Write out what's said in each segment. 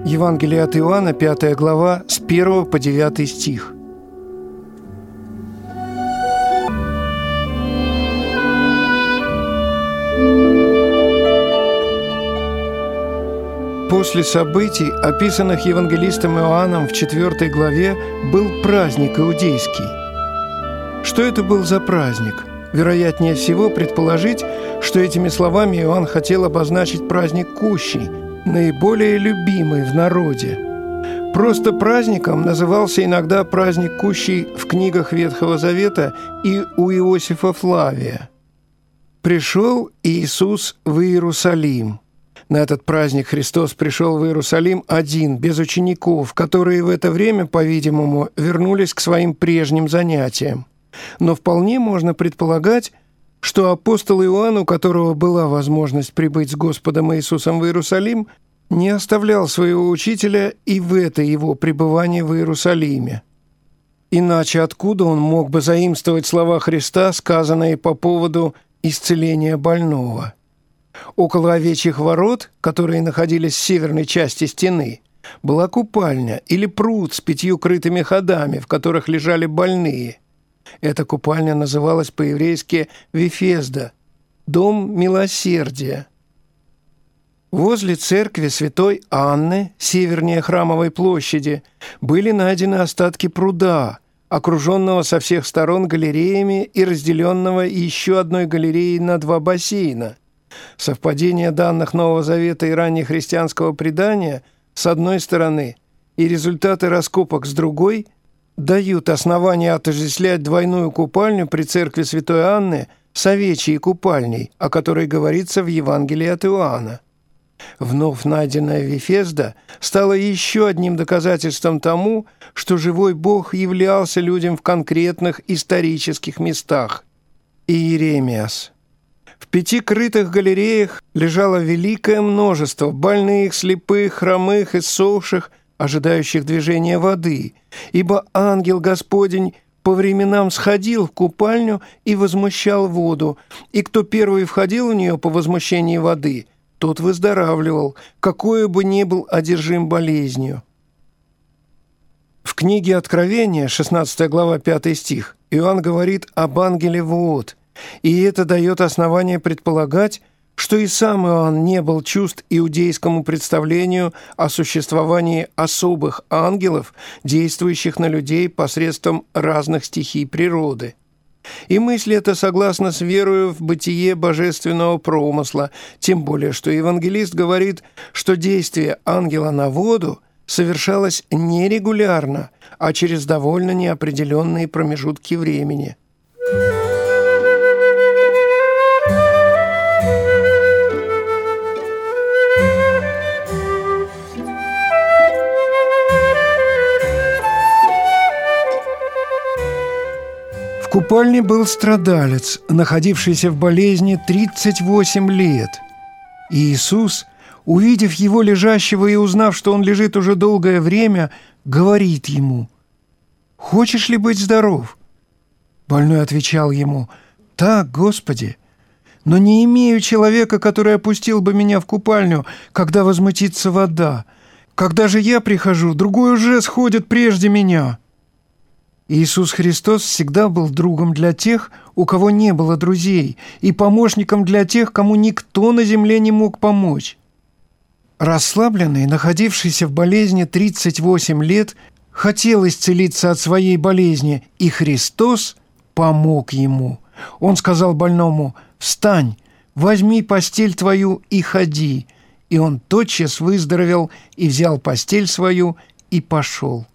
Евангелие от Иоанна, 5 глава, с 1 по 9 стих. После событий, описанных евангелистом Иоанном в 4 главе, был праздник иудейский. Что это был за праздник? Вероятнее всего предположить, что этими словами Иоанн хотел обозначить праздник Кущей, наиболее любимый в народе. Просто праздником назывался иногда праздник Кущей в книгах Ветхого Завета и у Иосифа Флавия. «Пришел Иисус в Иерусалим». На этот праздник Христос пришел в Иерусалим один, без учеников, которые в это время, по-видимому, вернулись к своим прежним занятиям. Но вполне можно предполагать, что апостол Иоанн, у которого была возможность прибыть с Господом Иисусом в Иерусалим, не оставлял своего учителя и в это его пребывание в Иерусалиме. Иначе откуда он мог бы заимствовать слова Христа, сказанные по поводу исцеления больного? Около овечьих ворот, которые находились в северной части стены, была купальня или пруд с 5 крытыми ходами, в которых лежали больные. Эта купальня называлась по-еврейски Вифезда – «Дом милосердия». Возле церкви святой Анны, севернее Храмовой площади, были найдены остатки пруда, окруженного со всех сторон галереями и разделенного еще одной галереей на 2 бассейна. Совпадение данных Нового Завета и раннехристианского предания с одной стороны и результаты раскопок с другой дают основания отождествлять двойную купальню при церкви святой Анны с овечьей купальней, о которой говорится в Евангелии от Иоанна. Вновь найденная Вифезда стала еще одним доказательством тому, что живой Бог являлся людям в конкретных исторических местах. Иеремиас. В 5 крытых галереях лежало великое множество больных, слепых, хромых, иссохших, ожидающих движения воды, ибо ангел Господень по временам сходил в купальню и возмущал воду, и кто первый входил в нее по возмущении воды, тот выздоравливал, какой бы ни был одержим болезнью. В книге Откровения, 16 глава, 5 стих, Иоанн говорит об ангеле Вод, и это дает основание предполагать, что и сам Иоанн не был чужд иудейскому представлению о существовании особых ангелов, действующих на людей посредством разных стихий природы. И мысль эта согласна с верою в бытие божественного промысла, тем более что евангелист говорит, что действие ангела на воду совершалось не регулярно, а через довольно неопределенные промежутки времени. В купальне был страдалец, находившийся в болезни 38 лет. И Иисус, увидев его лежащего и узнав, что он лежит уже долгое время, говорит ему: «Хочешь ли быть здоров?» Больной отвечал ему: «Так, Господи, но не имею человека, который опустил бы меня в купальню, когда возмутится вода. Когда же я прихожу, другой уже сходит прежде меня». Иисус Христос всегда был другом для тех, у кого не было друзей, и помощником для тех, кому никто на земле не мог помочь. Расслабленный, находившийся в болезни 38 лет, хотел исцелиться от своей болезни, и Христос помог ему. Он сказал больному: «Встань, возьми постель твою и ходи». И он тотчас выздоровел и взял постель свою и пошел.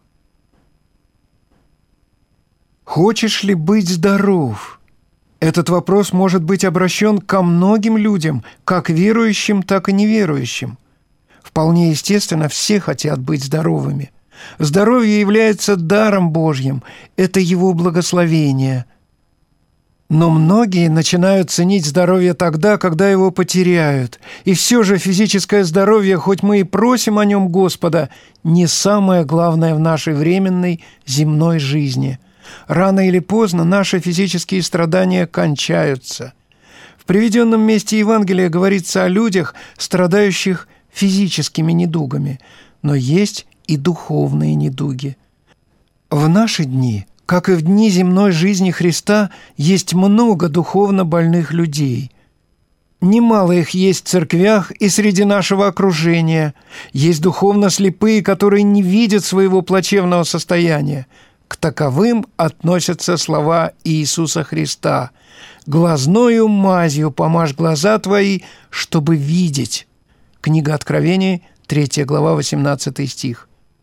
Хочешь ли быть здоров? Этот вопрос может быть обращен ко многим людям, как верующим, так и неверующим. Вполне естественно, все хотят быть здоровыми. Здоровье является даром Божьим, это Его благословение. Но многие начинают ценить здоровье тогда, когда его потеряют. И все же физическое здоровье, хоть мы и просим о нем Господа, не самое главное в нашей временной земной жизни. Рано или поздно наши физические страдания кончаются. В приведенном месте Евангелия говорится о людях, страдающих физическими недугами, но есть и духовные недуги. В наши дни, как и в дни земной жизни Христа, есть много духовно больных людей. Немало их есть в церквях и среди нашего окружения. Есть духовно слепые, которые не видят своего плачевного состояния. К таковым относятся слова Иисуса Христа: «Глазною мазью помажь глаза твои, чтобы видеть». Книга Откровений, 3 глава, 18 стих.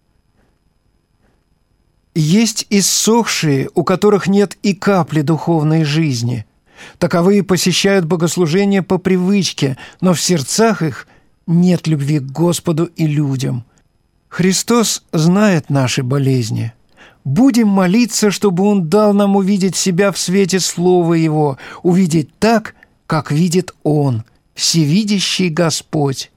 Есть иссохшие, у которых нет и капли духовной жизни. Таковые посещают богослужения по привычке, но в сердцах их нет любви к Господу и людям. Христос знает наши болезни. Будем молиться, чтобы Он дал нам увидеть себя в свете Слова Его, увидеть так, как видит Он, всевидящий Господь.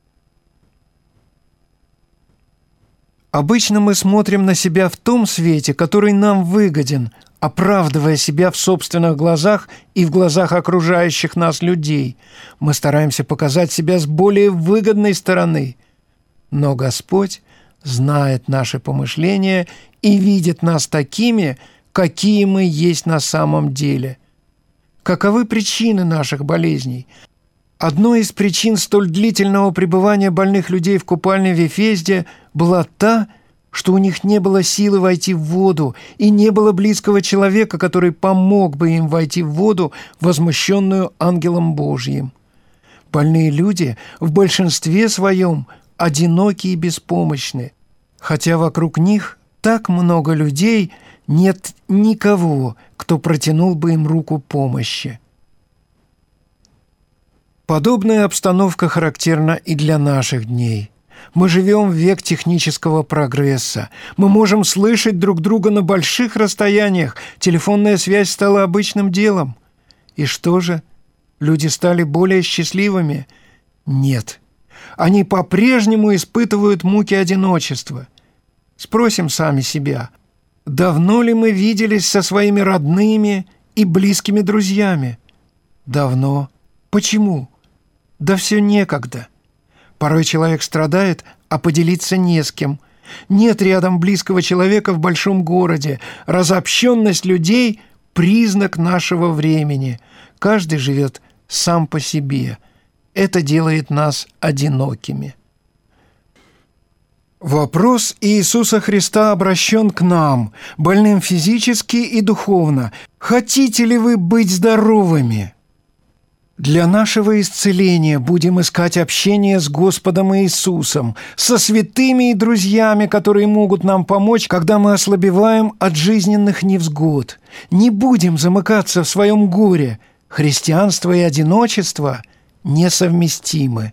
Обычно мы смотрим на себя в том свете, который нам выгоден, оправдывая себя в собственных глазах и в глазах окружающих нас людей. Мы стараемся показать себя с более выгодной стороны. Но Господь знает наши помышления и видит нас такими, какие мы есть на самом деле. Каковы причины наших болезней? Одной из причин столь длительного пребывания больных людей в купальне в Ефесде была та, что у них не было силы войти в воду, и не было близкого человека, который помог бы им войти в воду, возмущенную ангелом Божьим. Больные люди в большинстве своем одиноки и беспомощны, хотя вокруг них так много людей, нет никого, кто протянул бы им руку помощи. Подобная обстановка характерна и для наших дней. Мы живем в век технического прогресса. Мы можем слышать друг друга на больших расстояниях. Телефонная связь стала обычным делом. И что же? Люди стали более счастливыми? Нет. Они по-прежнему испытывают муки одиночества. Спросим сами себя, давно ли мы виделись со своими родными и близкими друзьями? Давно. Почему? Да все некогда. Порой человек страдает, а поделиться не с кем. Нет рядом близкого человека в большом городе. Разобщенность людей – признак нашего времени. Каждый живет сам по себе. Это делает нас одинокими. Вопрос Иисуса Христа обращен к нам, больным физически и духовно. Хотите ли вы быть здоровыми? Для нашего исцеления будем искать общение с Господом Иисусом, со святыми и друзьями, которые могут нам помочь, когда мы ослабеваем от жизненных невзгод. Не будем замыкаться в своем горе. Христианство и одиночество несовместимы.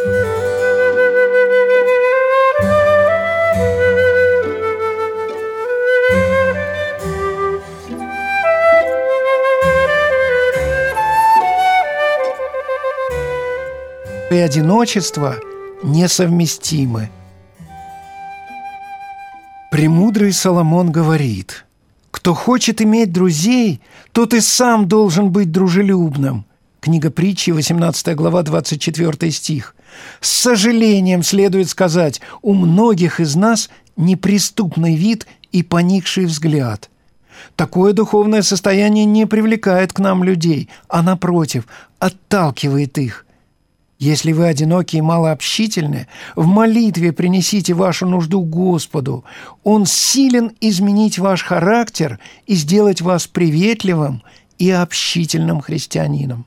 И одиночество несовместимы. Премудрый Соломон говорит: «Кто хочет иметь друзей, тот и сам должен быть дружелюбным». Книга Притчи, 18 глава, 24 стих. С сожалением следует сказать, у многих из нас неприступный вид и поникший взгляд. Такое духовное состояние не привлекает к нам людей, а, напротив, отталкивает их. Если вы одиноки и малообщительны, в молитве принесите вашу нужду Господу. Он силен изменить ваш характер и сделать вас приветливым и общительным христианином.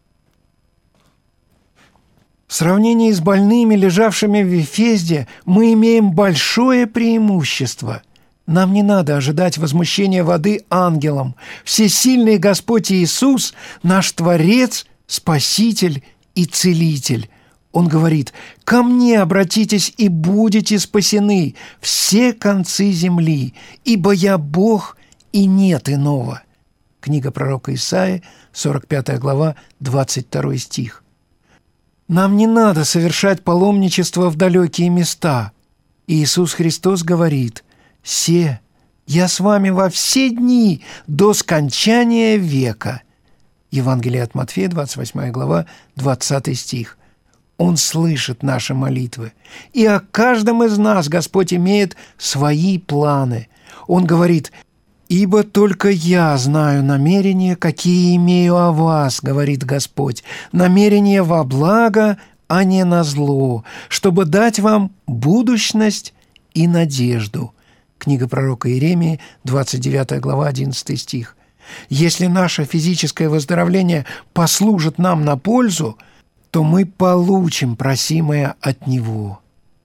В сравнении с больными, лежавшими в Ефесде, мы имеем большое преимущество. Нам не надо ожидать возмущения воды ангелом. Всесильный Господь Иисус – наш Творец, Спаситель и Целитель. Он говорит: «Ко мне обратитесь и будете спасены, все концы земли, ибо я Бог и нет иного». Книга пророка Исаии, 45 глава, 22 стих. Нам не надо совершать паломничество в далекие места. Иисус Христос говорит: «Се, я с вами во все дни до скончания века». Евангелие от Матфея, 28 глава, 20 стих. Он слышит наши молитвы. И о каждом из нас Господь имеет свои планы. Он говорит: «Ибо только я знаю намерения, какие имею о вас, — говорит Господь, — намерения во благо, а не на зло, чтобы дать вам будущность и надежду». Книга пророка Иеремии, 29 глава, 11 стих. Если наше физическое выздоровление послужит нам на пользу, то мы получим просимое от Него.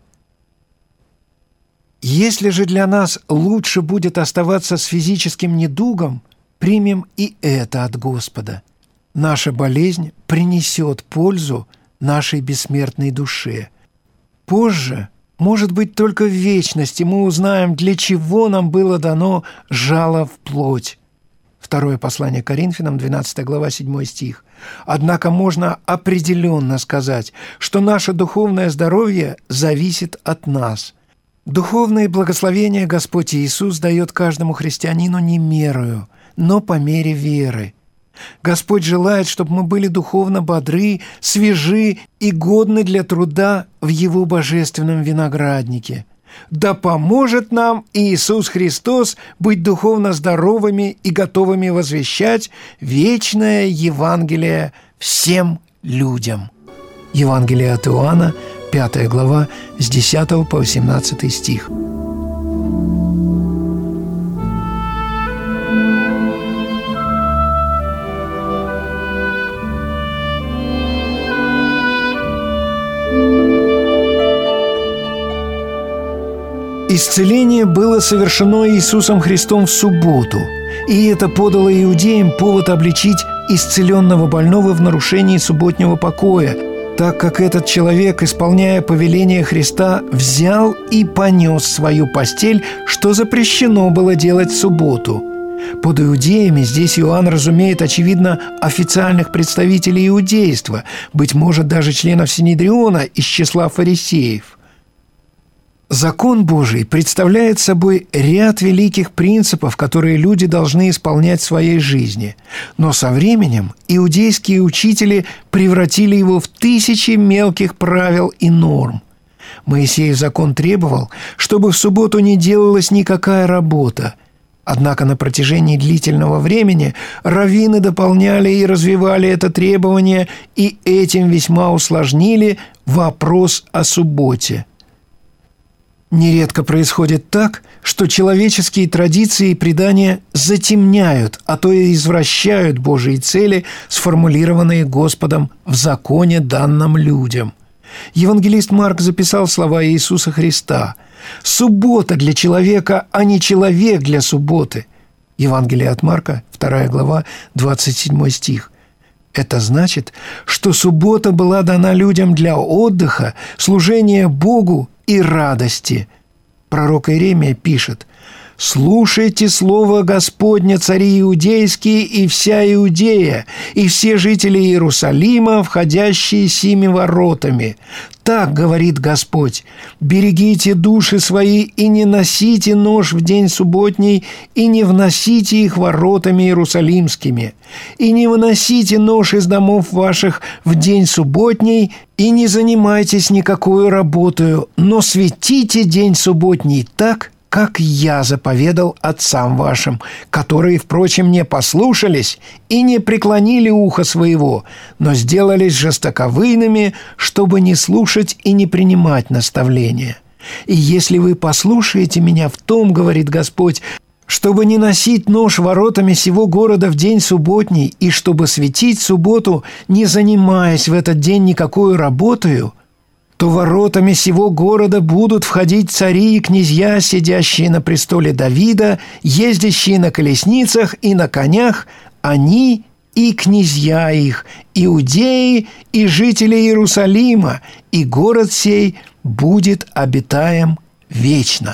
Если же для нас лучше будет оставаться с физическим недугом, примем и это от Господа. Наша болезнь принесет пользу нашей бессмертной душе. Позже, может быть, только в вечности мы узнаем, для чего нам было дано жало в плоть. Второе послание Коринфянам, 12 глава, 7 стих. Однако можно определенно сказать, что наше духовное здоровье зависит от нас. Духовные благословения Господь Иисус дает каждому христианину не мерою, но по мере веры. Господь желает, чтобы мы были духовно бодры, свежи и годны для труда в Его божественном винограднике. Да поможет нам Иисус Христос быть духовно здоровыми и готовыми возвещать вечное Евангелие всем людям. Евангелие от Иоанна, 5 глава, с 10 по 18 стих. Исцеление было совершено Иисусом Христом в субботу, и это подало иудеям повод обличить исцеленного больного в нарушении субботнего покоя, так как этот человек, исполняя повеление Христа, взял и понес свою постель, что запрещено было делать в субботу. Под иудеями здесь Иоанн разумеет, очевидно, официальных представителей иудейства, быть может, даже членов Синедриона из числа фарисеев. Закон Божий представляет собой ряд великих принципов, которые люди должны исполнять в своей жизни. Но со временем иудейские учители превратили его в тысячи мелких правил и норм. Моисеев закон требовал, чтобы в субботу не делалась никакая работа. Однако на протяжении длительного времени раввины дополняли и развивали это требование, и этим весьма усложнили вопрос о субботе. Нередко происходит так, что человеческие традиции и предания затемняют, а то и извращают Божьи цели, сформулированные Господом в законе, данном людям. Евангелист Марк записал слова Иисуса Христа: «Суббота для человека, а не человек для субботы». Евангелие от Марка, 2 глава, 27 стих. Это значит, что суббота была дана людям для отдыха, служения Богу и радости. Пророк Иеремия пишет: «Слушайте слово Господне, цари иудейские и вся Иудея, и все жители Иерусалима, входящие сими воротами. Так говорит Господь: берегите души свои и не носите нож в день субботний, и не вносите их воротами иерусалимскими, и не выносите нож из домов ваших в день субботний, и не занимайтесь никакой работою, но светите день субботний так, как я заповедал отцам вашим, которые, впрочем, не послушались и не преклонили ухо своего, но сделались жестоковыйными, чтобы не слушать и не принимать наставления. И если вы послушаете меня в том, говорит Господь, чтобы не носить нож воротами сего города в день субботний, и чтобы светить субботу, не занимаясь в этот день никакой работою, то воротами сего города будут входить цари и князья, сидящие на престоле Давида, ездящие на колесницах и на конях, они и князья их, иудеи и жители Иерусалима, и город сей будет обитаем вечно.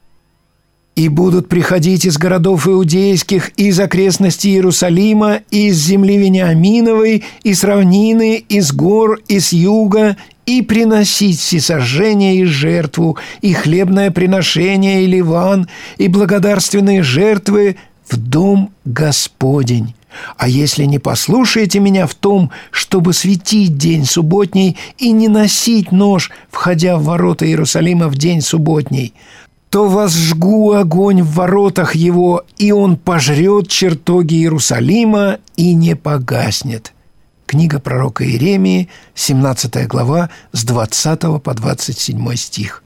И будут приходить из городов иудейских, из окрестностей Иерусалима, из земли Вениаминовой, из равнины, из гор, из юга, и приносить всесожжение и жертву, и хлебное приношение, и ливан, и благодарственные жертвы в дом Господень, А если не послушаете меня в том, чтобы светить день субботний и не носить нож, входя в ворота Иерусалима в день субботний, то возжгу огонь в воротах его, и он пожрет чертоги Иерусалима и не погаснет». Книга пророка Иеремии, 17 глава, с 20 по 27 стих.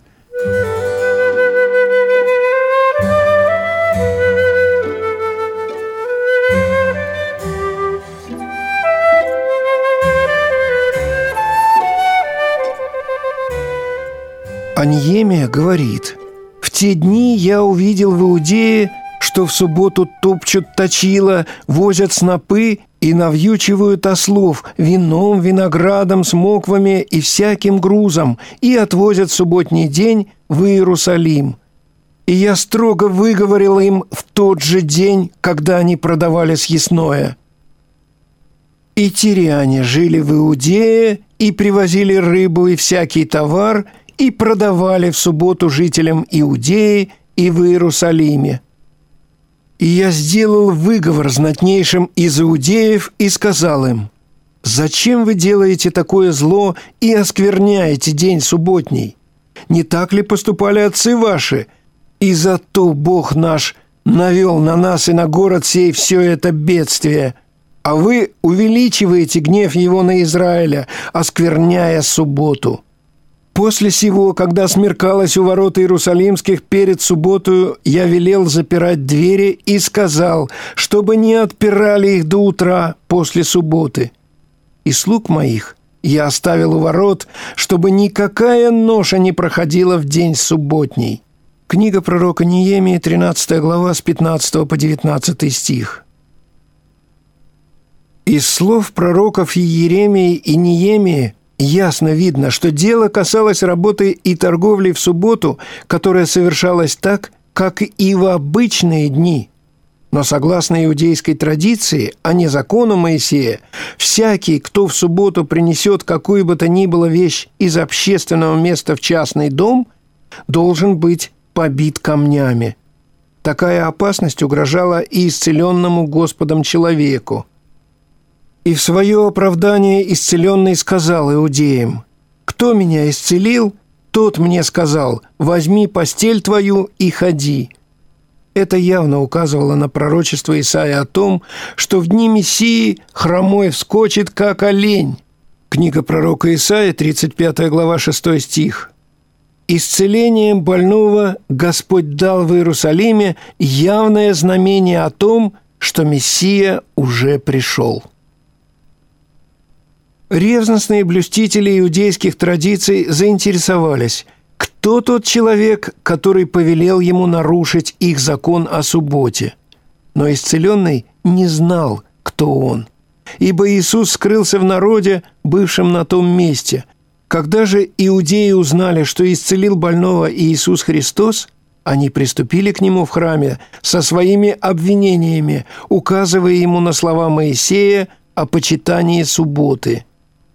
А Неемия говорит: «В те дни я увидел в Иудее, что в субботу топчут точила, возят снопы и навьючивают ослов вином, виноградом, смоквами и всяким грузом, и отвозят в субботний день в Иерусалим. И я строго выговорил им в тот же день, когда они продавали съестное. И тиряне жили в Иудее и привозили рыбу и всякий товар, и продавали в субботу жителям Иудеи и в Иерусалиме. И я сделал выговор знатнейшим из иудеев и сказал им: зачем вы делаете такое зло и оскверняете день субботний? Не так ли поступали отцы ваши? И зато Бог наш навел на нас и на город сей все это бедствие, а вы увеличиваете гнев его на Израиля, оскверняя субботу». После сего, когда смеркалось у ворот Иерусалимских перед субботою, я велел запирать двери и сказал, чтобы не отпирали их до утра после субботы. И слуг моих я оставил у ворот, чтобы никакая ноша не проходила в день субботний». Книга пророка Неемии, 13 глава, с 15 по 19 стих. Из слов пророков Иеремии и Неемии ясно видно, что дело касалось работы и торговли в субботу, которая совершалась так, как и в обычные дни. Но согласно иудейской традиции, а не закону Моисея, всякий, кто в субботу принесет какую бы то ни было вещь из общественного места в частный дом, должен быть побит камнями. Такая опасность угрожала и исцеленному Господом человеку. И в свое оправдание исцеленный сказал иудеям: «Кто меня исцелил, тот мне сказал: возьми постель твою и ходи». Это явно указывало на пророчество Исаии о том, что в дни Мессии хромой вскочит, как олень. Книга пророка Исаии, 35 глава, 6 стих. «Исцелением больного Господь дал в Иерусалиме явное знамение о том, что Мессия уже пришел». Ревностные блюстители иудейских традиций заинтересовались, кто тот человек, который повелел ему нарушить их закон о субботе. Но исцеленный не знал, кто он, ибо Иисус скрылся в народе, бывшем на том месте. Когда же иудеи узнали, что исцелил больного Иисус Христос, они приступили к нему в храме со своими обвинениями, указывая ему на слова Моисея о почитании субботы.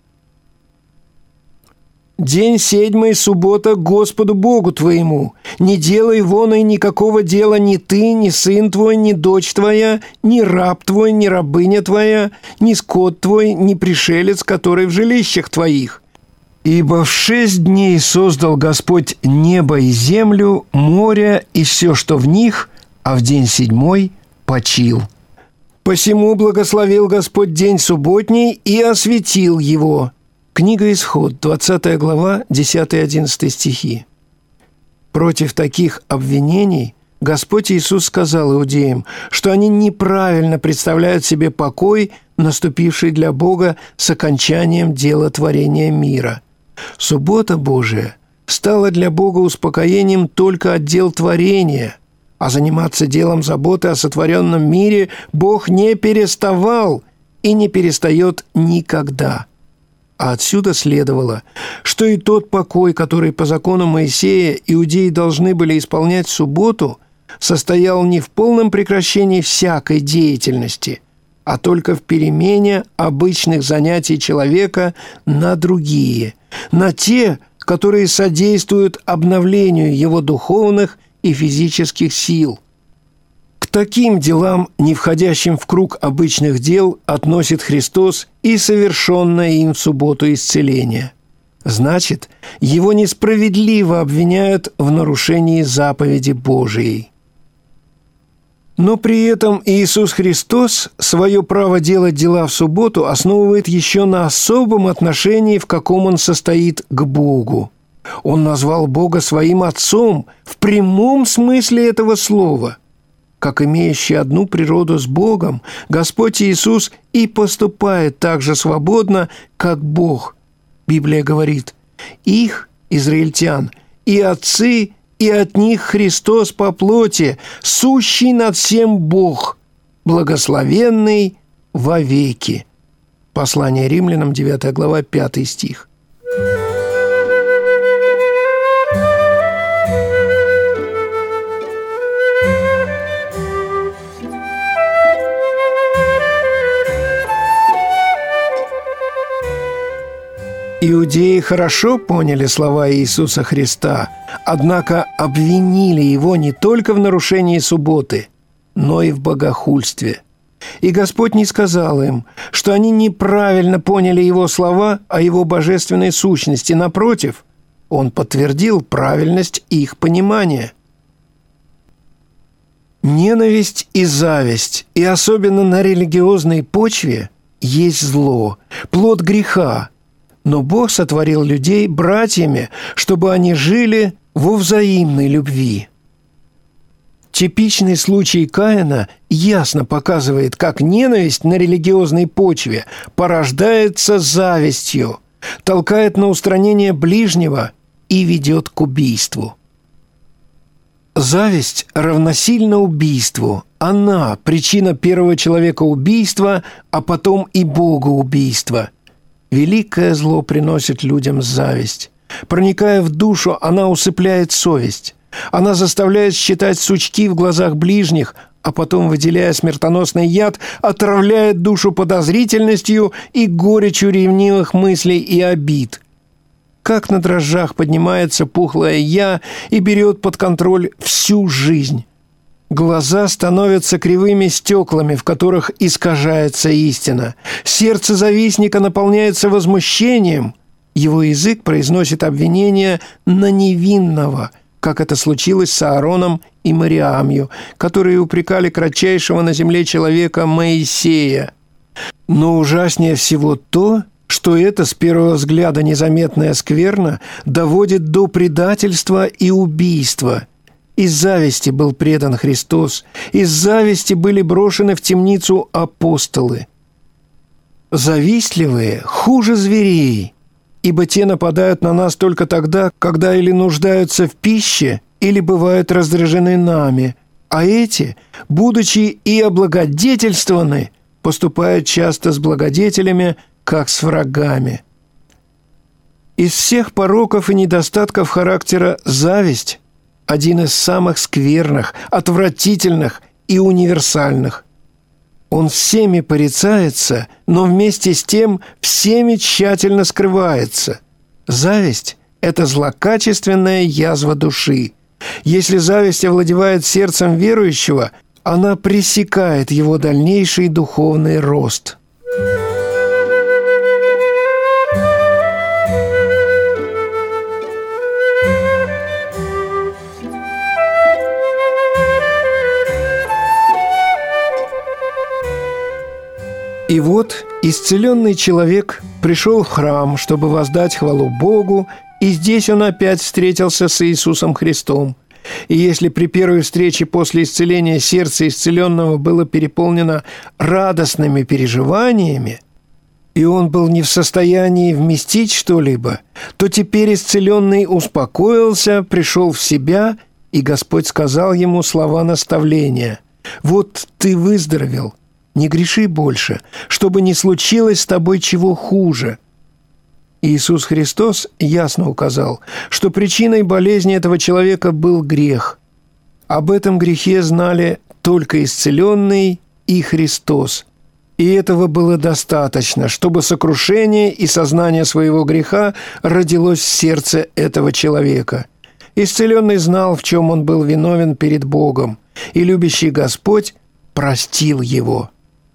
«День седьмой, суббота, Господу Богу твоему. Не делай вон и никакого дела ни ты, ни сын твой, ни дочь твоя, ни раб твой, ни рабыня твоя, ни скот твой, ни пришелец, который в жилищах твоих. Ибо в 6 дней создал Господь небо и землю, море и все, что в них, а в день 7 почил. Посему благословил Господь день субботний и осветил его». Книга Исход, 20 глава, 10-11 стихи. Против таких обвинений Господь Иисус сказал иудеям, что они неправильно представляют себе покой, наступивший для Бога с окончанием дела творения мира. Суббота Божия стала для Бога успокоением только от дел творения, а заниматься делом заботы о сотворенном мире Бог не переставал и не перестает никогда. А отсюда следовало, что и тот покой, который по закону Моисея иудеи должны были исполнять в субботу, состоял не в полном прекращении всякой деятельности, а только в перемене обычных занятий человека на другие, на те, которые содействуют обновлению его духовных и физических сил. К таким делам, не входящим в круг обычных дел, относит Христос и совершенное им в субботу исцеление. Значит, его несправедливо обвиняют в нарушении заповеди Божией. Но при этом Иисус Христос свое право делать дела в субботу основывает еще на особом отношении, в каком Он состоит к Богу. Он назвал Бога своим Отцом в прямом смысле этого слова. Как имеющий одну природу с Богом, Господь Иисус и поступает так же свободно, как Бог. Библия говорит: «Их, израильтян, и отцы, и от них Христос по плоти, сущий над всем Бог, благословенный вовеки». Послание Римлянам, 9 глава, 5 стих. Иудеи хорошо поняли слова Иисуса Христа, однако обвинили Его не только в нарушении субботы, но и в богохульстве. И Господь не сказал им, что они неправильно поняли Его слова о Его божественной сущности. Напротив, Он подтвердил правильность их понимания. Ненависть и зависть, и особенно на религиозной почве, есть зло, плод греха. Но Бог сотворил людей братьями, чтобы они жили во взаимной любви. Типичный случай Каина ясно показывает, как ненависть на религиозной почве порождается завистью, толкает на устранение ближнего и ведет к убийству. Зависть равносильна убийству. Она – причина первого человека убийства, а потом и Бога убийства. Великое зло приносит людям зависть. Проникая в душу, она усыпляет совесть. Она заставляет считать сучки в глазах ближних, а потом, выделяя смертоносный яд, отравляет душу подозрительностью и горечью ревнивых мыслей и обид. Как на дрожжах поднимается пухлое «я» и берет под контроль всю жизнь. Глаза становятся кривыми стеклами, в которых искажается истина. Сердце завистника наполняется возмущением. Его язык произносит обвинения на невинного, как это случилось с Аароном и Мариамью, которые упрекали кратчайшего на земле человека Моисея. Но ужаснее всего то, что это с первого взгляда незаметная скверна доводит до предательства и убийства. Из зависти был предан Христос, из зависти были брошены в темницу апостолы. Завистливые хуже зверей, ибо те нападают на нас только тогда, когда или нуждаются в пище, или бывают раздражены нами, а эти, будучи и облагодетельствованы, поступают часто с благодетелями, как с врагами. Из всех пороков и недостатков характера зависть – один из самых скверных, отвратительных и универсальных. Он всеми порицается, но вместе с тем всеми тщательно скрывается. Зависть – это злокачественная язва души. Если зависть овладевает сердцем верующего, она пресекает его дальнейший духовный рост. И вот исцеленный человек пришел в храм, чтобы воздать хвалу Богу, и здесь он опять встретился с Иисусом Христом. И если при первой встрече после исцеления сердце исцеленного было переполнено радостными переживаниями, и он был не в состоянии вместить что-либо, то теперь исцеленный успокоился, пришел в себя, и Господь сказал ему слова наставления: «Вот ты выздоровел, не греши больше, чтобы не случилось с тобой чего хуже». Иисус Христос ясно указал, что причиной болезни этого человека был грех. Об этом грехе знали только исцеленный и Христос. И этого было достаточно, чтобы сокрушение и сознание своего греха родилось в сердце этого человека. Исцеленный знал, в чем он был виновен перед Богом, и любящий Господь простил его».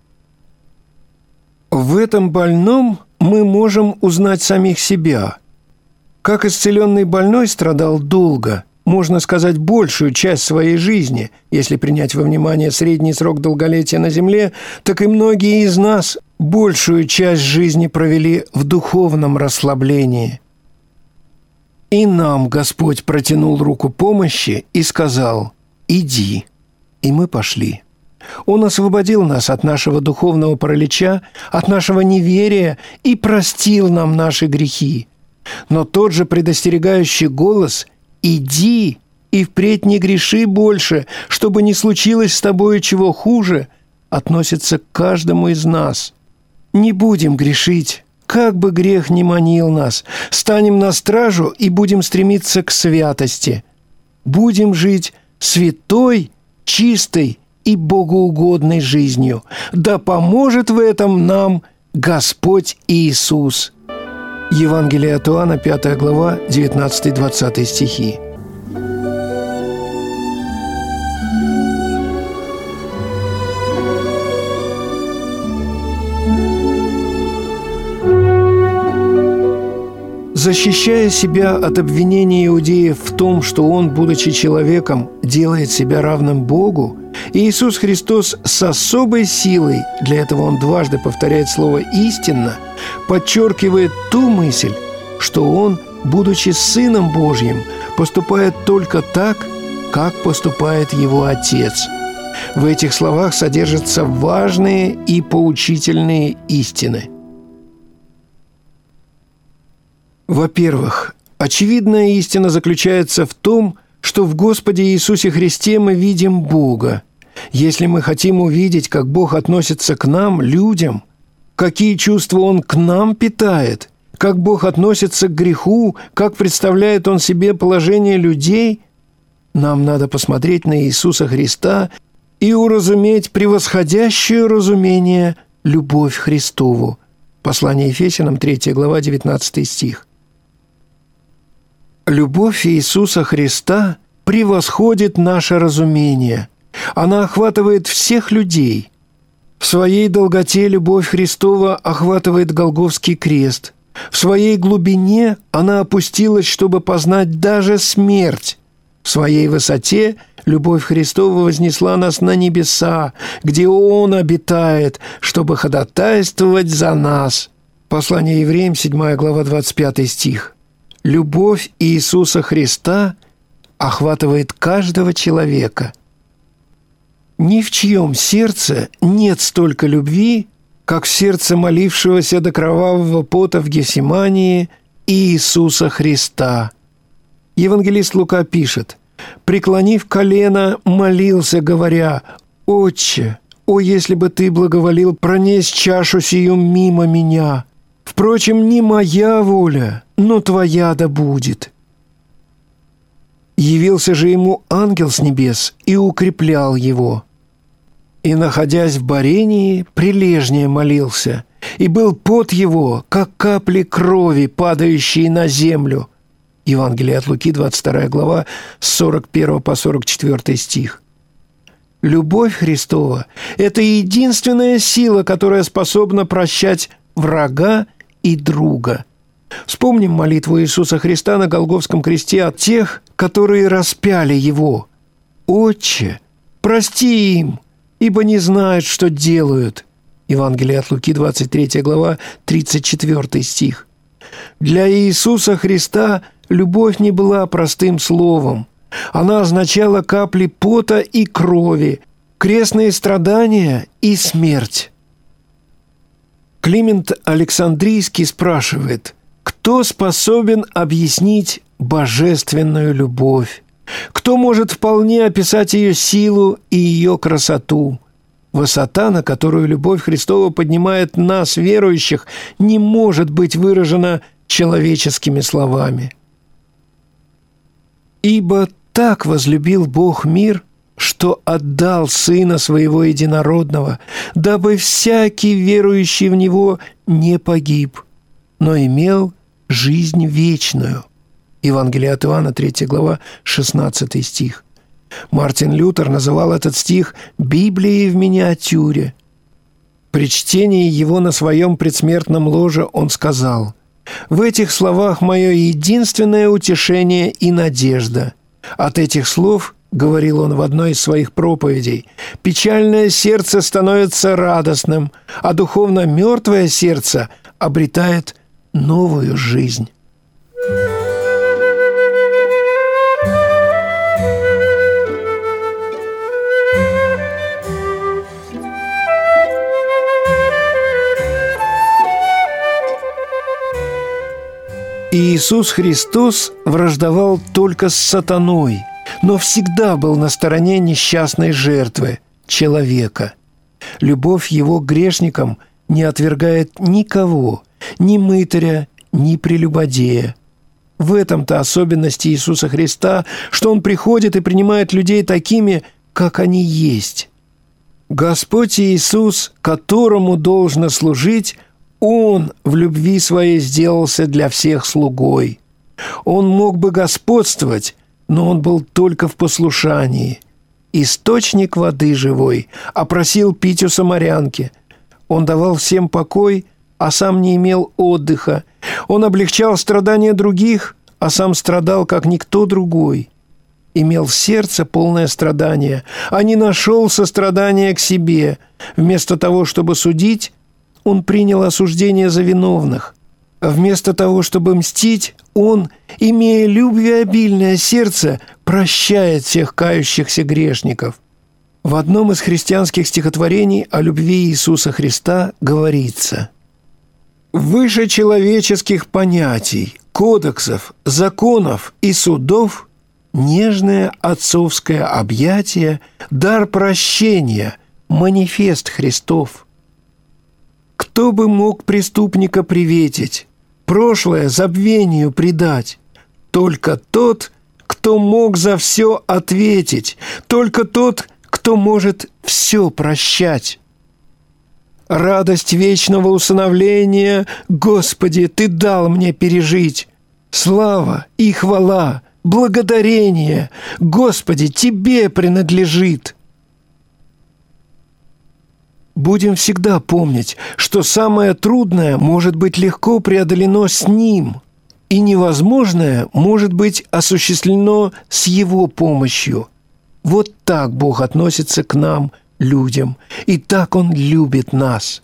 В этом больном мы можем узнать самих себя. Как исцеленный больной страдал долго, можно сказать, большую часть своей жизни, если принять во внимание средний срок долголетия на земле, так и многие из нас большую часть жизни провели в духовном расслаблении. И нам Господь протянул руку помощи и сказал: «Иди». И мы пошли. Он освободил нас от нашего духовного паралича, от нашего неверия и простил нам наши грехи. Но тот же предостерегающий голос «Иди и впредь не греши больше, чтобы не случилось с тобою чего хуже», относится к каждому из нас. Не будем грешить, как бы грех ни манил нас. Станем на стражу и будем стремиться к святости. Будем жить святой, чистой и богоугодной жизнью. Да поможет в этом нам Господь Иисус. Евангелие от Иоанна, 5 глава, 19-20 стихи. Защищая себя от обвинения иудеев в том, что он, будучи человеком, делает себя равным Богу, Иисус Христос с особой силой, для этого Он дважды повторяет слово «истинно», подчеркивает ту мысль, что Он, будучи Сыном Божьим, поступает только так, как поступает Его Отец. В этих словах содержатся важные и поучительные истины. Во-первых, очевидная истина заключается в том, что в Господе Иисусе Христе мы видим Бога. Если мы хотим увидеть, как Бог относится к нам, людям, какие чувства Он к нам питает, как Бог относится к греху, как представляет Он себе положение людей, нам надо посмотреть на Иисуса Христа и уразуметь превосходящее разумение любовь Христову. Послание Ефесянам, 3 глава, 19 стих. Любовь Иисуса Христа превосходит наше разумение. Она охватывает всех людей. В своей долготе любовь Христова охватывает Голгофский крест. В своей глубине она опустилась, чтобы познать даже смерть. В своей высоте любовь Христова вознесла нас на небеса, где Он обитает, чтобы ходатайствовать за нас. Послание Евреям, 7 глава, 25 стих. Любовь Иисуса Христа охватывает каждого человека. Ни в чьем сердце нет столько любви, как в сердце молившегося до кровавого пота в Гефсимании Иисуса Христа. Евангелист Лука пишет: «Преклонив колено, молился, говоря: Отче, о, если бы Ты благоволил пронесть чашу сию мимо меня! Впрочем, не моя воля, но Твоя да будет». Явился же ему ангел с небес и укреплял его. И, находясь в борении, прилежнее молился, и был пот его, как капли крови, падающие на землю. Евангелие от Луки, 22 глава, с 41 по 44 стих. Любовь Христова – это единственная сила, которая способна прощать врага и друга. Вспомним молитву Иисуса Христа на Голгофском кресте от тех, которые распяли Его. «Отче, прости им, ибо не знают, что делают». Евангелие от Луки, 23 глава, 34 стих. Для Иисуса Христа любовь не была простым словом. Она означала капли пота и крови, крестные страдания и смерть. Климент Александрийский спрашивает: кто способен объяснить божественную любовь? Кто может вполне описать ее силу и ее красоту? Высота, на которую любовь Христова поднимает нас, верующих, не может быть выражена человеческими словами. «Ибо так возлюбил Бог мир, что отдал Сына Своего Единородного, дабы всякий, верующий в Него, не погиб, но имел жизнь вечную». Евангелие от Иоанна, 3 глава, 16 стих. Мартин Лютер называл этот стих «Библией в миниатюре». При чтении его на своем предсмертном ложе он сказал: «В этих словах мое единственное утешение и надежда. От этих слов, — говорил он в одной из своих проповедей, — печальное сердце становится радостным, а духовно мертвое сердце обретает новую жизнь». Иисус Христос враждовал только с сатаной, но всегда был на стороне несчастной жертвы – человека. Любовь Его к грешникам не отвергает никого, ни мытаря, ни прелюбодея. В этом-то особенность Иисуса Христа, что Он приходит и принимает людей такими, как они есть. Господь Иисус, которому должно служить, Он в любви Своей сделался для всех слугой. Он мог бы господствовать, но Он был только в послушании. Источник воды живой, а просил пить у самарянки. Он давал всем покой, а сам не имел отдыха. Он облегчал страдания других, а сам страдал, как никто другой. Имел сердце полное страдания, а не нашел сострадания к себе. Вместо того, чтобы судить, Он принял осуждение за виновных. Вместо того, чтобы мстить, Он, имея любвеобильное сердце, прощает всех кающихся грешников. В одном из христианских стихотворений о любви Иисуса Христа говорится: «Выше человеческих понятий, кодексов, законов и судов нежное отцовское объятие, дар прощения, манифест Христов. Кто бы мог преступника приветить, прошлое забвению предать? Только тот, кто мог за все ответить, только тот, кто может все прощать. Радость вечного усыновления, Господи, Ты дал мне пережить. Слава и хвала, благодарение, Господи, Тебе принадлежит». Будем всегда помнить, что самое трудное может быть легко преодолено с Ним, и невозможное может быть осуществлено с Его помощью. Вот так Бог относится к нам, людям, и так Он любит нас.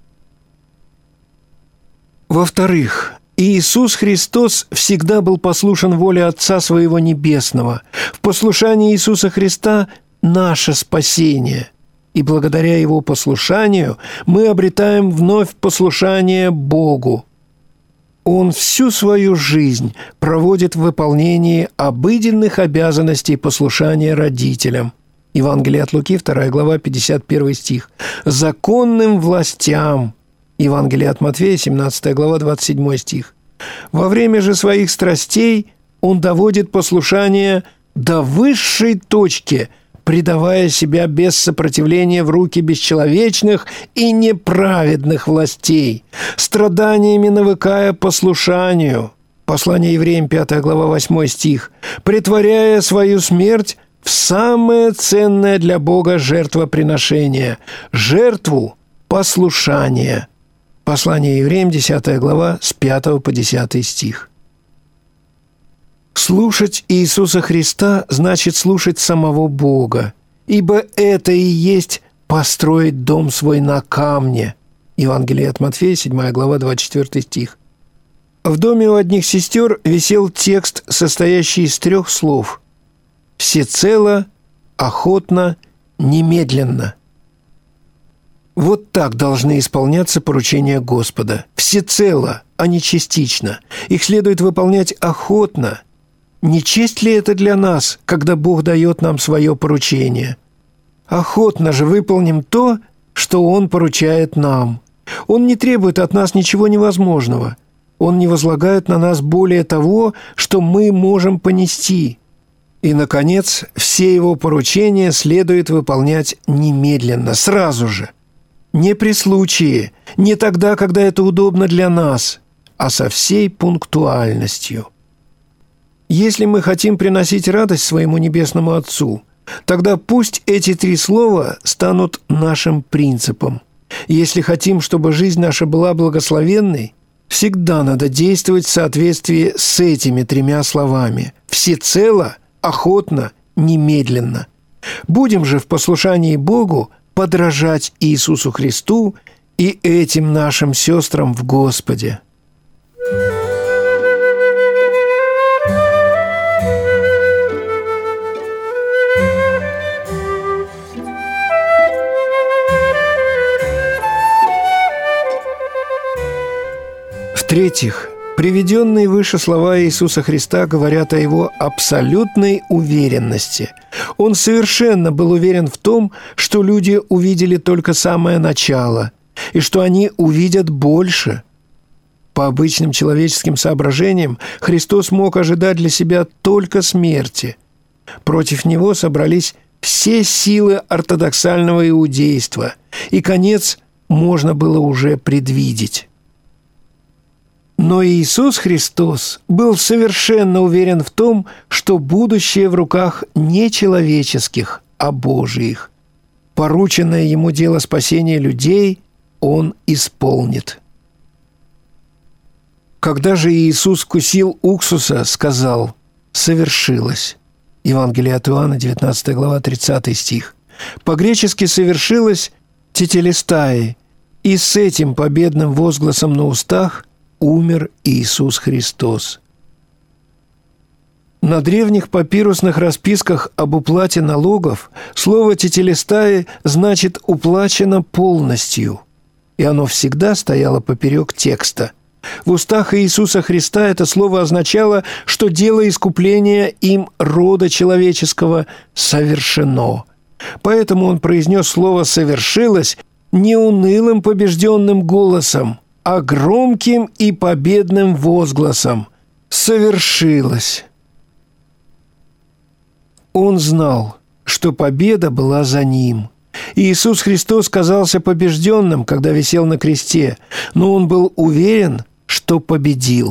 Во-вторых, Иисус Христос всегда был послушен воле Отца Своего Небесного. В послушании Иисуса Христа наше спасение – и благодаря Его послушанию мы обретаем вновь послушание Богу. Он всю свою жизнь проводит в выполнении обыденных обязанностей послушания родителям. Евангелие от Луки, 2 глава, 51 стих. Законным властям. Евангелие от Матфея, 17 глава, 27 стих. Во время же своих страстей Он доводит послушание до высшей точки, предавая себя без сопротивления в руки бесчеловечных и неправедных властей, страданиями навыкая послушанию. Послание евреям, 5 глава, 8 стих. Претворяя свою смерть в самое ценное для Бога жертвоприношение – жертву послушания. Послание евреям, 10 глава, с 5 по 10 стих. Слушать Иисуса Христа значит слушать самого Бога, ибо это и есть построить дом свой на камне. Евангелие от Матфея, 7 глава, 24 стих. В доме у одних сестер висел текст, состоящий из 3 слов: «Всецело, охотно, немедленно». Вот так должны исполняться поручения Господа. Всецело, а не частично. Их следует выполнять охотно. Не честь ли это для нас, когда Бог дает нам свое поручение? Охотно же выполним то, что Он поручает нам. Он не требует от нас ничего невозможного. Он не возлагает на нас более того, что мы можем понести. И, наконец, все Его поручения следует выполнять немедленно, сразу же. Не при случае, не тогда, когда это удобно для нас, а со всей пунктуальностью. Если мы хотим приносить радость своему Небесному Отцу, Тогда пусть эти 3 слова станут нашим принципом. Если хотим, чтобы жизнь наша была благословенной, всегда надо действовать в соответствии с этими 3 словами: всецело, охотно, немедленно. Будем же в послушании Богу подражать Иисусу Христу и этим нашим сестрам в Господе. В-третьих, приведенные выше слова Иисуса Христа говорят о Его абсолютной уверенности. Он совершенно был уверен в том, что люди увидели только самое начало, и что они увидят больше. По обычным человеческим соображениям Христос мог ожидать для себя только смерти. Против Него собрались все силы ортодоксального иудейства, и конец можно было уже предвидеть. Но Иисус Христос был совершенно уверен в том, что будущее в руках не человеческих, а Божиих. Порученное Ему дело спасения людей Он исполнит. Когда же Иисус вкусил уксуса, сказал: «Совершилось». Евангелие от Иоанна, 19 глава, 30 стих. По-гречески «совершилось» тетелестай, и с этим победным возгласом на устах умер Иисус Христос. На древних папирусных расписках об уплате налогов слово «тетелестай» значит «уплачено полностью», и оно всегда стояло поперек текста. В устах Иисуса Христа это слово означало, что дело искупления им рода человеческого совершено. Поэтому он произнес слово «совершилось» не унылым побежденным голосом, а громким и победным возгласом: «Совершилось». Он знал, что победа была за ним. Иисус Христос казался побежденным, когда висел на кресте, но он был уверен, что победил.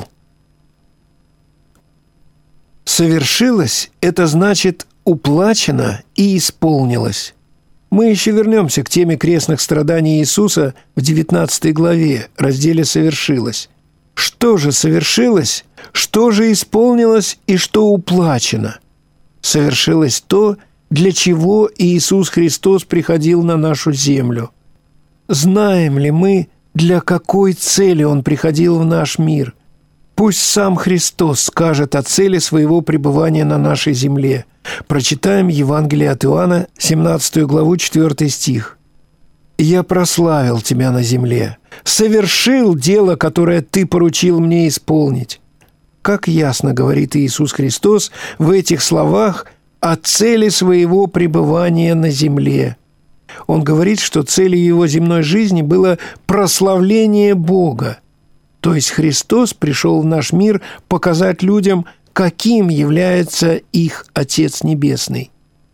«Совершилось» – это значит «уплачено» и «исполнилось». Мы еще вернемся к теме крестных страданий Иисуса в 19 главе, разделе «Совершилось». Что же совершилось, что же исполнилось и что уплачено? Совершилось то, для чего Иисус Христос приходил на нашу землю. Знаем ли мы, для какой цели Он приходил в наш мир? Пусть сам Христос скажет о цели своего пребывания на нашей земле. Прочитаем Евангелие от Иоанна, 17 главу, 4 стих. «Я прославил Тебя на земле, совершил дело, которое Ты поручил мне исполнить». Как ясно говорит Иисус Христос в этих словах о цели своего пребывания на земле. Он говорит, что целью Его земной жизни было прославление Бога. То есть Христос пришел в наш мир показать людям, каким является их Отец Небесный.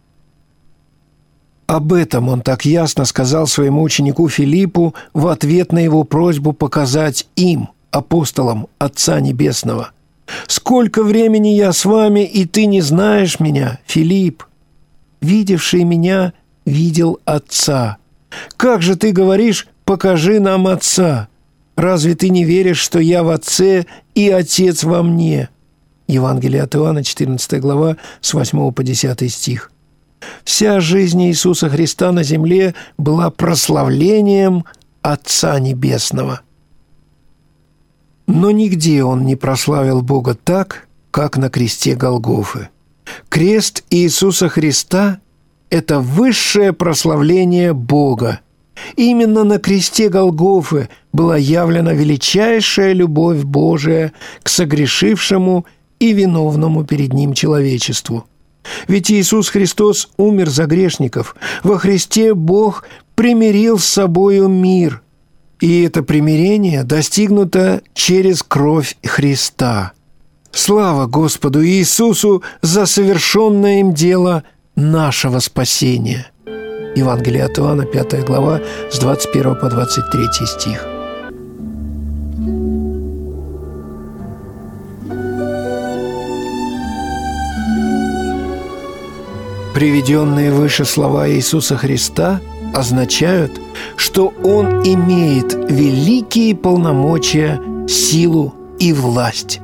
Об этом Он так ясно сказал своему ученику Филиппу в ответ на его просьбу показать им, апостолам Отца Небесного. «Сколько времени я с вами, и ты не знаешь меня, Филипп? Видевший меня видел Отца. Как же ты говоришь: покажи нам Отца? Разве ты не веришь, что я в Отце и Отец во мне?» Евангелие от Иоанна, 14 глава, с 8 по 10 стих. Вся жизнь Иисуса Христа на земле была прославлением Отца Небесного. Но нигде Он не прославил Бога так, как на кресте Голгофы. Крест Иисуса Христа – это высшее прославление Бога. Именно на кресте Голгофы была явлена величайшая любовь Божия к согрешившему и виновному перед Ним человечеству. Ведь Иисус Христос умер за грешников. Во Христе Бог примирил с собою мир. И это примирение достигнуто через кровь Христа. Слава Господу Иисусу за совершенное им дело нашего спасения. Евангелие от Иоанна, 5 глава, с 21 по 23 стих. Приведенные выше слова Иисуса Христа означают, что Он имеет великие полномочия, силу и власть.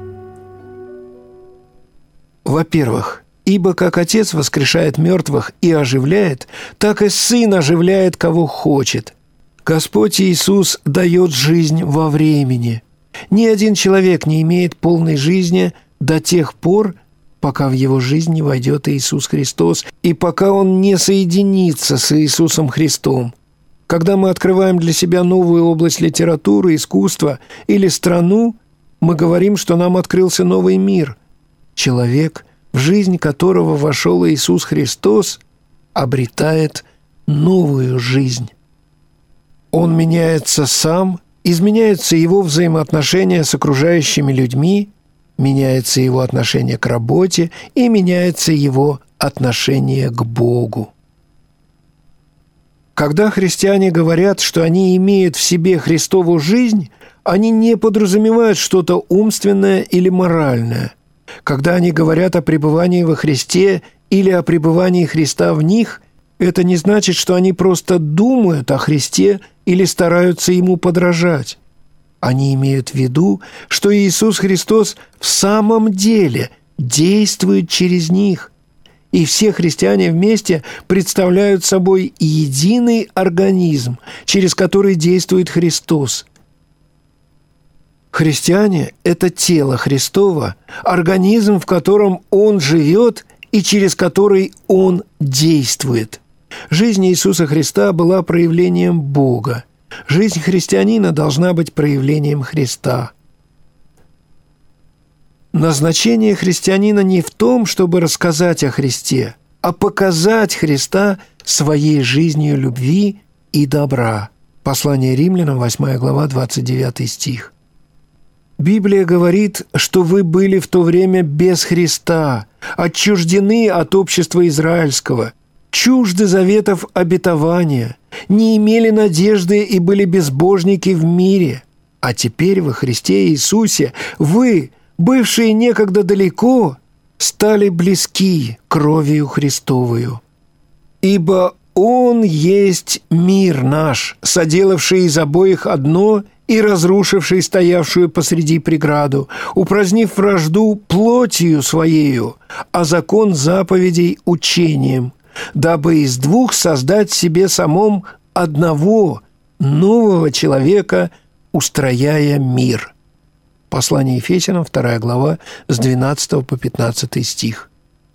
Во-первых, ибо как Отец воскрешает мертвых и оживляет, так и Сын оживляет, кого хочет. Господь Иисус дает жизнь во времени. Ни один человек не имеет полной жизни до тех пор, пока в его жизнь не войдет Иисус Христос и пока он не соединится с Иисусом Христом. Когда мы открываем для себя новую область литературы, искусства или страну, мы говорим, что нам открылся новый мир. Человек, в жизнь которого вошел Иисус Христос, обретает новую жизнь. Он меняется сам, изменяются его взаимоотношения с окружающими людьми, меняется его отношение к работе и меняется его отношение к Богу. Когда христиане говорят, что они имеют в себе Христову жизнь, они не подразумевают что-то умственное или моральное. Когда они говорят о пребывании во Христе или о пребывании Христа в них, это не значит, что они просто думают о Христе или стараются Ему подражать. Они имеют в виду, что Иисус Христос в самом деле действует через них, и все христиане вместе представляют собой единый организм, через который действует Христос. Христиане – это тело Христово, организм, в котором Он живет и через который Он действует. Жизнь Иисуса Христа была проявлением Бога. Жизнь христианина должна быть проявлением Христа. Назначение христианина не в том, чтобы рассказать о Христе, а показать Христа своей жизнью любви и добра. Послание Римлянам, 8 глава, 29 стих. Библия говорит, что вы были в то время без Христа, отчуждены от общества израильского, чужды заветов обетования, не имели надежды и были безбожники в мире. А теперь во Христе Иисусе вы, бывшие некогда далеко, стали близки кровью Христовою. Ибо Он есть мир наш, соделавший из обоих одно и разрушивший стоявшую посреди преграду, упразднив вражду плотью Своею, а закон заповедей учением, дабы из двух создать себе самом одного нового человека, устрояя мир». Послание Ефесянам, 2 глава, с 12 по 15 стих.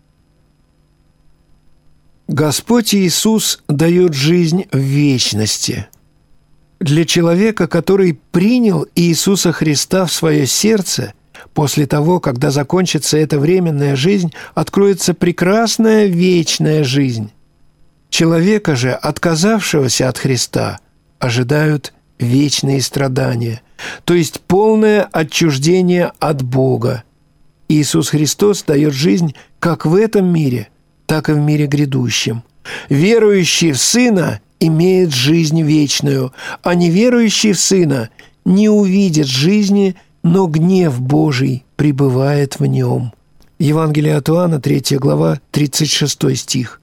Господь Иисус дает жизнь в вечности. Для человека, который принял Иисуса Христа в свое сердце, после того, когда закончится эта временная жизнь, откроется прекрасная вечная жизнь. Человека же, отказавшегося от Христа, ожидают вечные страдания, то есть полное отчуждение от Бога. Иисус Христос дает жизнь как в этом мире, так и в мире грядущем. Верующий в Сына имеет жизнь вечную, а неверующий в Сына не увидит жизни, но гнев Божий пребывает в нем. Евангелие от Иоанна, 3 глава, 36 стих.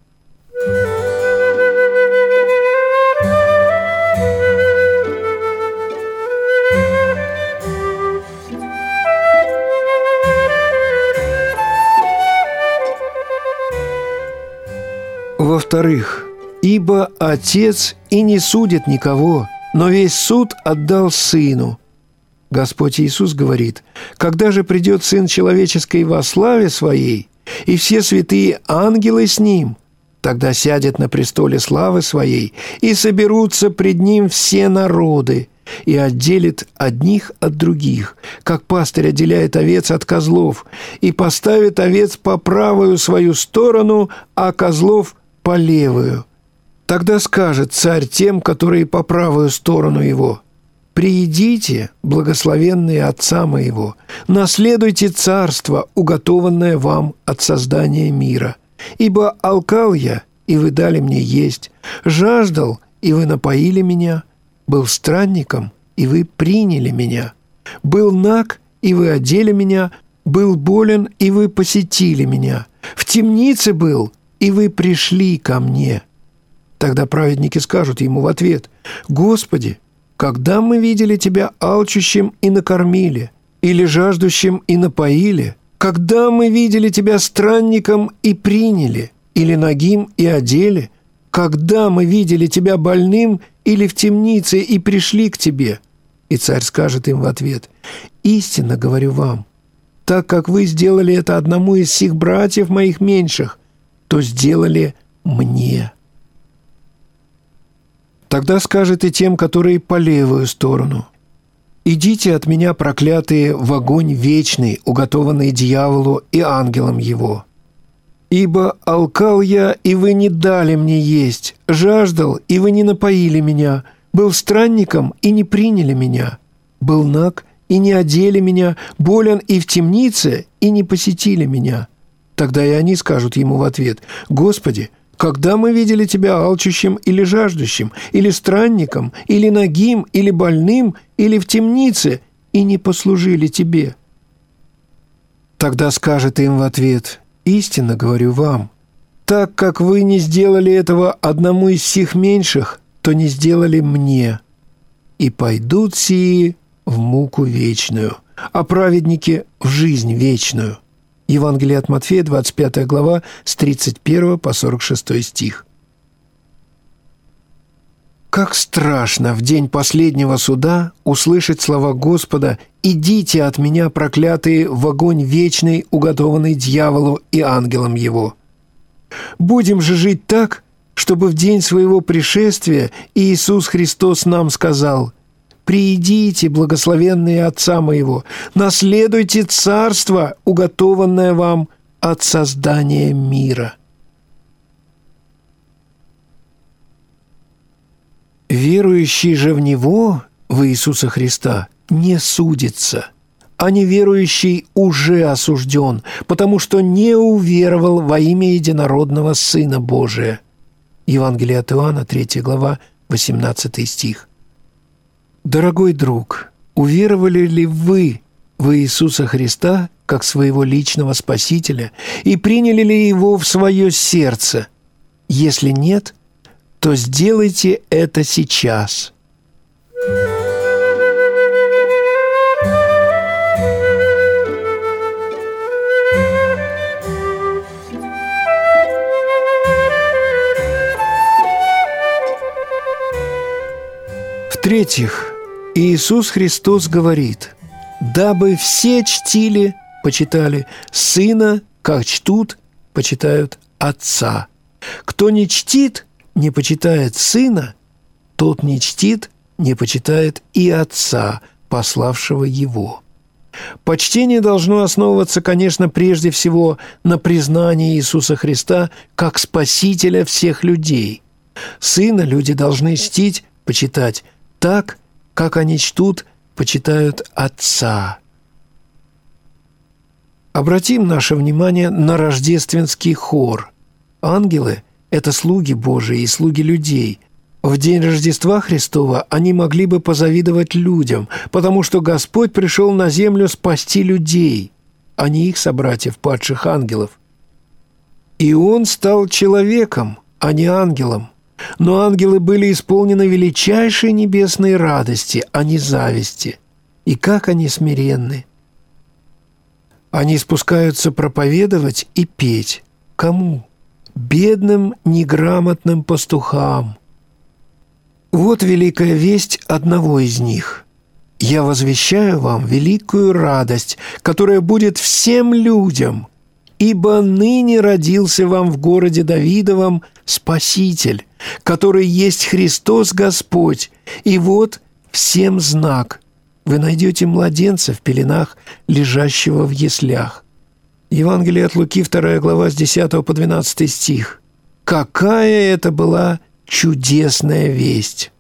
Во-вторых, «Ибо Отец и не судит никого, но весь суд отдал Сыну». Господь Иисус говорит: «Когда же придет Сын Человеческий во славе Своей, и все святые ангелы с Ним, тогда сядет на престоле славы Своей, и соберутся пред Ним все народы, и отделит одних от других, как пастырь отделяет овец от козлов, и поставит овец по правую свою сторону, а козлов по левую. Тогда скажет Царь тем, которые по правую сторону Его: «Приидите, благословенные Отца Моего, наследуйте царство, уготованное вам от создания мира. Ибо алкал я, и вы дали мне есть, жаждал, и вы напоили меня, был странником, и вы приняли меня, был наг, и вы одели меня, был болен, и вы посетили меня, в темнице был, и вы пришли ко мне». Тогда праведники скажут ему в ответ: «Господи, когда мы видели Тебя алчущим и накормили, или жаждущим и напоили? Когда мы видели Тебя странником и приняли, или нагим и одели? Когда мы видели Тебя больным или в темнице и пришли к Тебе?» И царь скажет им в ответ: «Истинно говорю вам, так как вы сделали это одному из сих братьев моих меньших, то сделали мне». Тогда скажет и тем, которые по левую сторону: «Идите от меня, проклятые, в огонь вечный, уготованный дьяволу и ангелам его. Ибо алкал я, и вы не дали мне есть, жаждал, и вы не напоили меня, был странником, и не приняли меня, был наг, и не одели меня, болен и в темнице, и не посетили меня». Тогда и они скажут ему в ответ: «Господи, когда мы видели Тебя алчущим или жаждущим, или странником, или нагим, или больным, или в темнице, и не послужили Тебе?» Тогда скажет им в ответ: «Истинно говорю вам, так как вы не сделали этого одному из сих меньших, то не сделали мне. И пойдут сии в муку вечную, а праведники в жизнь вечную». Евангелие от Матфея, 25 глава, с 31 по 46 стих. Как страшно в день последнего суда услышать слова Господа: «Идите от меня, проклятые, в огонь вечный, уготованный дьяволу и ангелам его». Будем же жить так, чтобы в день своего пришествия Иисус Христос нам сказал: «Приидите, благословенные Отца моего, наследуйте царство, уготованное вам от создания мира». Верующий же в Него, в Иисуса Христа, не судится, а неверующий уже осужден, потому что не уверовал во имя единородного Сына Божия. Евангелие от Иоанна, 3 глава, 18 стих. Дорогой друг, уверовали ли вы в Иисуса Христа как своего личного Спасителя и приняли ли Его в свое сердце? Если нет, то сделайте это сейчас. В-третьих, Иисус Христос говорит: «Дабы все чтили, почитали Сына, как чтут, почитают Отца. Кто не чтит, не почитает Сына, тот не чтит, не почитает и Отца, пославшего Его». Почтение должно основываться, конечно, прежде всего на признании Иисуса Христа как Спасителя всех людей. Сына люди должны чтить, почитать так, как они чтут, почитают Отца. Обратим наше внимание на рождественский хор. Ангелы – это слуги Божии и слуги людей. В день Рождества Христова они могли бы позавидовать людям, потому что Господь пришел на землю спасти людей, а не их собратьев, падших ангелов. И Он стал человеком, а не ангелом. Но ангелы были исполнены величайшей небесной радости, а не зависти. И как они смиренны! Они спускаются проповедовать и петь. Кому? Бедным, неграмотным пастухам. Вот великая весть одного из них. «Я возвещаю вам великую радость, которая будет всем людям, ибо ныне родился вам в городе Давидовом Спаситель, который есть Христос Господь, и вот всем знак. Вы найдете младенца в пеленах, лежащего в яслях». Евангелие от Луки, 2 глава, с 10 по 12 стих. Какая это была чудесная весть!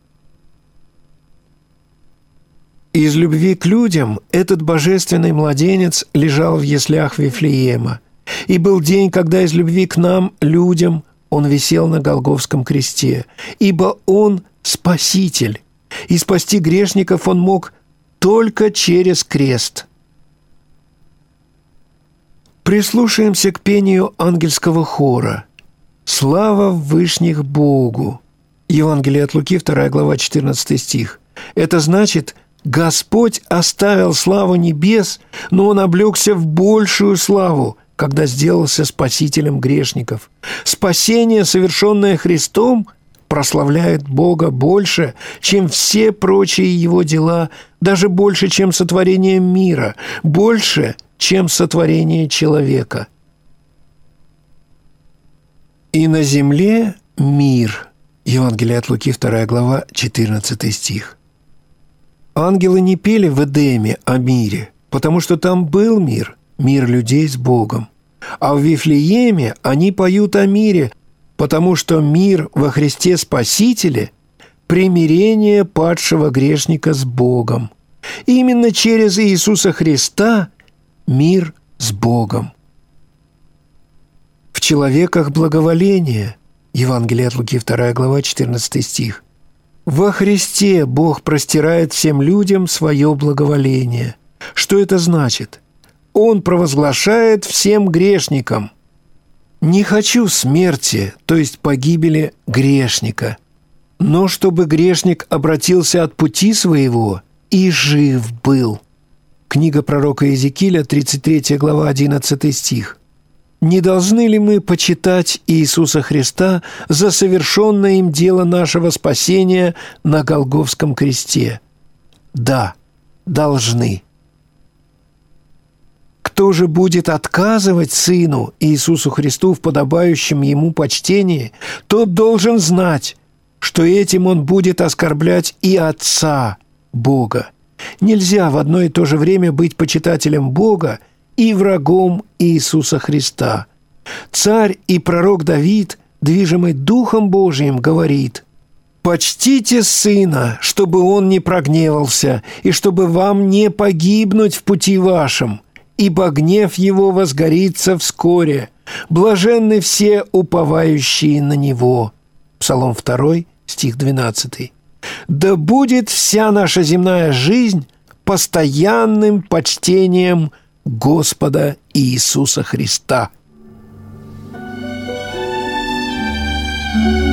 Из любви к людям этот божественный младенец лежал в яслях Вифлеема. И был день, когда из любви к нам, людям, он висел на Голгофском кресте, ибо он Спаситель, и спасти грешников он мог только через крест. Прислушаемся к пению ангельского хора. Слава в вышних Богу. Евангелие от Луки, 2 глава, 14 стих. Это значит, Господь оставил славу небес, но Он облегся в большую славу, когда сделался спасителем грешников. Спасение, совершенное Христом, прославляет Бога больше, чем все прочие Его дела, даже больше, чем сотворение мира, больше, чем сотворение человека. «И на земле мир». Евангелие от Луки, 2 глава, 14 стих. Ангелы не пели в Эдеме о мире, потому что там был мир, мир людей с Богом. А в Вифлееме они поют о мире, потому что мир во Христе Спасителе – примирение падшего грешника с Богом. И именно через Иисуса Христа мир с Богом. В человеках благоволение. Евангелие от Луки, 2 глава, 14 стих. Во Христе Бог простирает всем людям свое благоволение. Что это значит? Он провозглашает всем грешникам: «Не хочу смерти, то есть погибели грешника, но чтобы грешник обратился от пути своего и жив был». Книга пророка Иезекииля, 33 глава, 11 стих. Не должны ли мы почитать Иисуса Христа за совершенное им дело нашего спасения на Голгофском кресте? Да, должны. Кто же будет отказывать Сыну Иисусу Христу в подобающем Ему почтении, тот должен знать, что этим он будет оскорблять и Отца Бога. Нельзя в одно и то же время быть почитателем Бога и врагом Иисуса Христа. Царь и пророк Давид, движимый Духом Божиим, говорит: «Почтите Сына, чтобы Он не прогневался, и чтобы вам не погибнуть в пути вашем, ибо гнев Его возгорится вскоре. Блаженны все уповающие на Него». Псалом 2, стих 12. «Да будет вся наша земная жизнь постоянным почтением Господа Иисуса Христа».